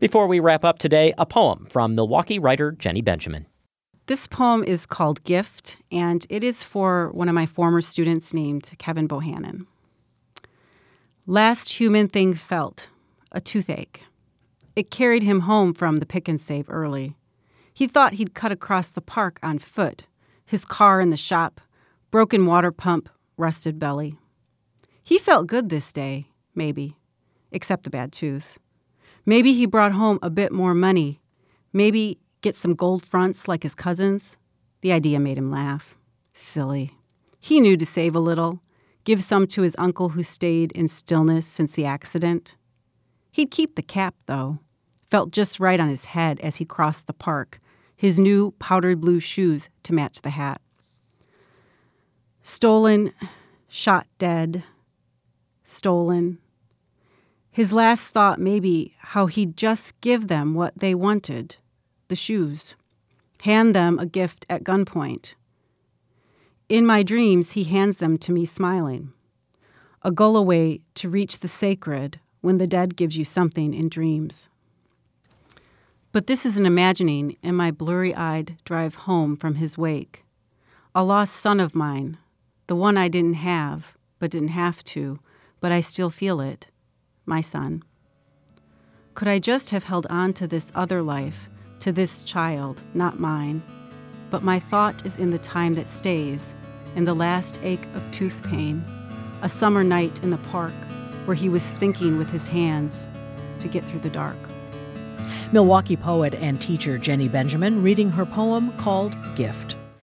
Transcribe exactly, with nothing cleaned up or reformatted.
Before we wrap up today, a poem from Milwaukee writer Jenny Benjamin. This poem is called Gift, and it is for one of my former students named Kevin Bohannon. Last human thing felt, a toothache. It carried him home from the pick and save early. He thought he'd cut across the park on foot, his car in the shop, broken water pump, rusted belly. He felt good this day, maybe, except the bad tooth. Maybe he brought home a bit more money. Maybe get some gold fronts like his cousins. The idea made him laugh. Silly. He knew to save a little, give some to his uncle who stayed in stillness since the accident. He'd keep the cap, though. Felt just right on his head as he crossed the park, his new powdered blue shoes to match the hat. Stolen, shot dead, stolen. His last thought maybe how he'd just give them what they wanted, the shoes, hand them a gift at gunpoint. In my dreams, he hands them to me smiling, a goal away to reach the sacred when the dead gives you something in dreams. But this is an imagining in my blurry-eyed drive home from his wake, a lost son of mine, the one I didn't have, but didn't have to, but I still feel it. My son. Could I just have held on to this other life, to this child, not mine? But my thought is in the time that stays, in the last ache of tooth pain, a summer night in the park where he was thinking with his hands to get through the dark. Milwaukee poet and teacher Jenny Benjamin reading her poem called Gift.